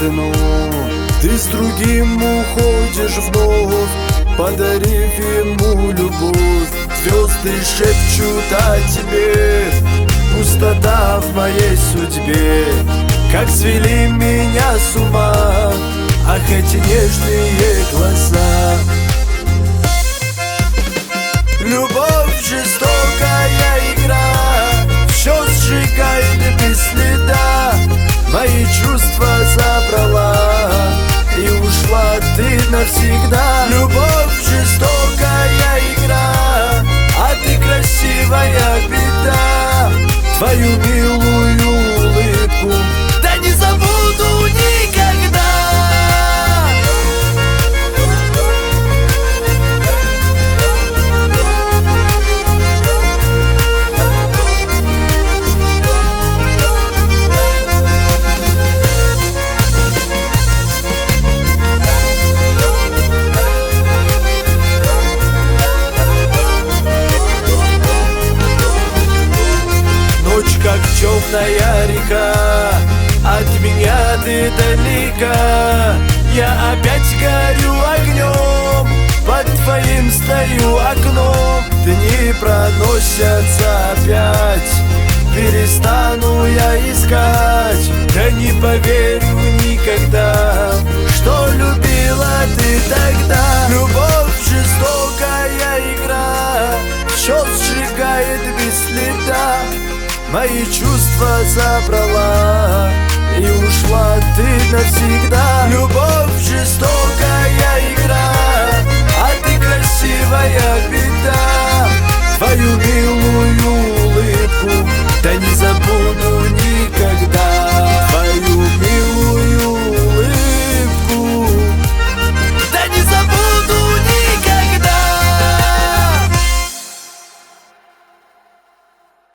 окну. Ты с другим уходишь вновь, подарив ему любовь. Звезды шепчут о тебе, пустота в моей судьбе. Как свели меня с ума, ах, эти нежные глаза. Любовь жестокая игра, все сжигает без следа. Мои чувства забрала, и ушла ты навсегда. Любовь жестокая игра, а ты красивая беда. Твою милую улыбку да не забуду никогда. Ночь как темная река, от меня ты далека. Я опять горю огнем, под твоим стою окном. Дни проносятся опять, перестану я искать. Да не поверю никогда, что любила ты тогда. Любовь жестокая игра, все сжигает без следа. Мои чувства забрала, и ушла ты навсегда. Любовь жестокая игра,